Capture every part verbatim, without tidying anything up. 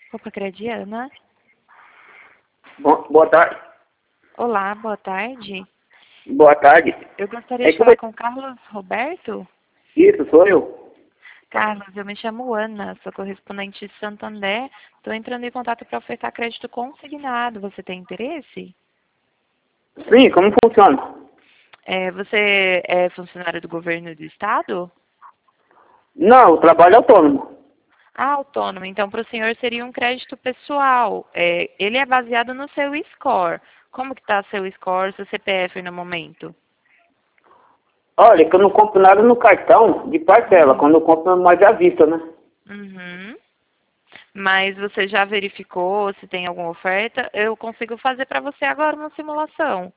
Opa, Crediana. Bom, boa tarde. Olá, boa tarde. Boa tarde. Eu gostaria É de que falar eu... com o Carlos Roberto. Isso, sou eu. Carlos, eu me chamo Ana, sou correspondente de Santander. Estou entrando em contato para ofertar crédito consignado. Você tem interesse? Sim, como funciona? É, você é funcionário do governo do estado? Não, eu trabalho autônomo. Ah, autônomo. Então, para o senhor seria um crédito pessoal. É, ele é baseado no seu score. Como que está seu score, seu C P F no momento? Olha, que eu não compro nada no cartão de parcela, Uhum. quando eu compro mais à vista, né? Uhum. Mas você já verificou se tem alguma oferta? Eu consigo fazer para você agora uma simulação.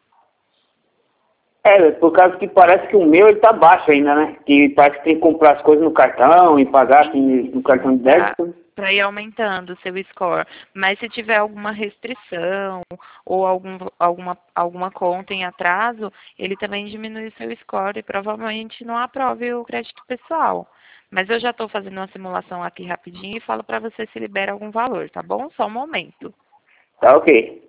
É, por causa que parece que o meu ele tá baixo ainda, né? Que parece que tem que comprar as coisas no cartão e pagar assim, no cartão de Para débito. para ir aumentando o seu score. Mas se tiver alguma restrição ou algum, alguma, alguma conta em atraso, ele também diminui o seu score e provavelmente não aprove o crédito pessoal. Mas eu já estou fazendo uma simulação aqui rapidinho e falo para você se libera algum valor, tá bom? Só um momento. Tá ok.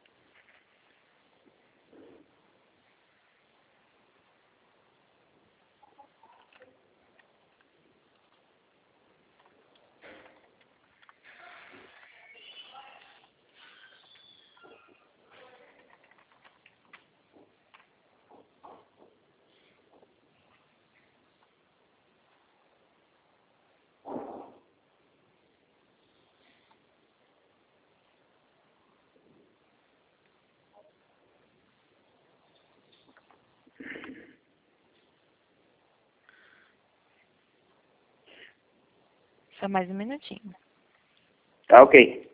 Só mais um minutinho. Tá ok.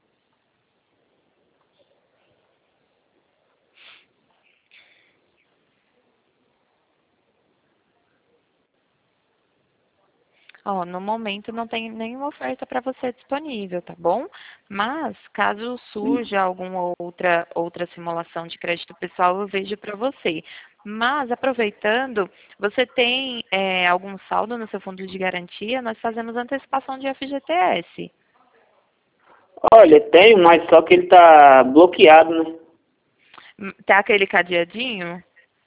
Ó, no momento não tem nenhuma oferta para você disponível, tá bom? Mas, caso surja alguma outra, outra simulação de crédito pessoal, eu vejo para você. Mas, aproveitando, você tem é, algum saldo no seu fundo de garantia? Nós fazemos antecipação de F G T S. Olha, tenho, mas só que ele tá bloqueado, né? Hum, Tá aquele cadeadinho?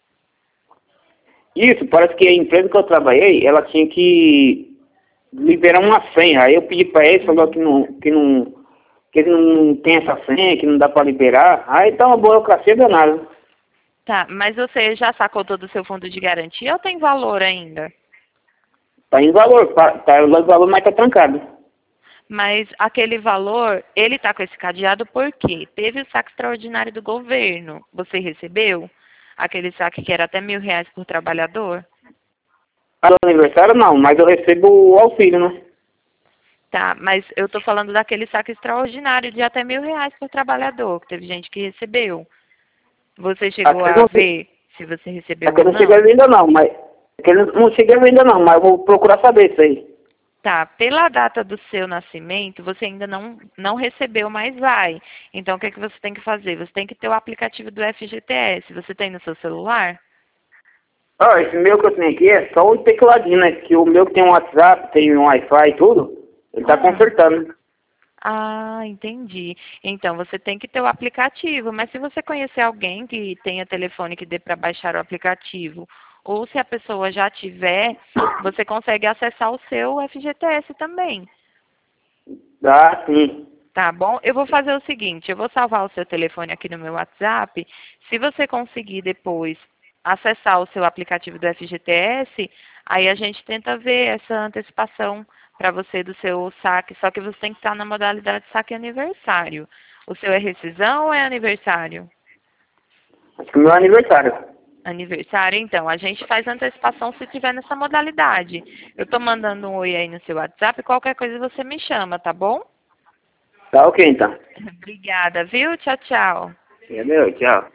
Isso, parece que a empresa que eu trabalhei, ela tinha que liberar uma senha. Aí eu pedi pra ele, falou que não, que não, que ele não tem essa senha, que não dá pra liberar. Aí tá uma burocracia danada. Tá, mas você já sacou todo o seu fundo de garantia ou tem valor ainda? Tá em valor, tá, tá em valor, mas tá trancado. Mas aquele valor, ele está com esse cadeado por quê? Teve o saque extraordinário do governo. Você recebeu? Aquele saque que era até mil reais por trabalhador? Ah, do aniversário não, mas eu recebo o auxílio, né? Tá, mas eu estou falando daquele saque extraordinário de até mil reais por trabalhador, que teve gente que recebeu. Você chegou Aqui eu a não, ver se você recebeu aqui eu ou não cheguei a não? ver ainda não, mas aqui eu não cheguei a ver ainda não, mas eu vou procurar saber isso aí. Tá, pela data do seu nascimento, você ainda não, não recebeu, mas vai. Então, o que, é que você tem que fazer? Você tem que ter o aplicativo do F G T S. Você tem no seu celular? Ah, esse meu que eu tenho aqui é só o tecladinho, né? Que o meu que tem um WhatsApp, tem um Wi-Fi e tudo, ele tá Ah. consertando. Ah, entendi. Então você tem que ter o aplicativo, mas se você conhecer alguém que tenha telefone que dê para baixar o aplicativo, ou se a pessoa já tiver, você consegue acessar o seu F G T S também, Ah, sim. tá bom? Eu vou fazer o seguinte, eu vou salvar o seu telefone aqui no meu WhatsApp. Se você conseguir depois acessar o seu aplicativo do F G T S, aí a gente tenta ver essa antecipação para você do seu saque, só que você tem que estar na modalidade saque aniversário. O seu é rescisão ou é aniversário? Acho que o meu é aniversário. Aniversário, então. A gente faz antecipação se tiver nessa modalidade. Eu estou mandando um oi aí no seu WhatsApp, qualquer coisa você me chama, tá bom? Tá ok, então. Obrigada, viu? Tchau, tchau. Entendeu? Tchau.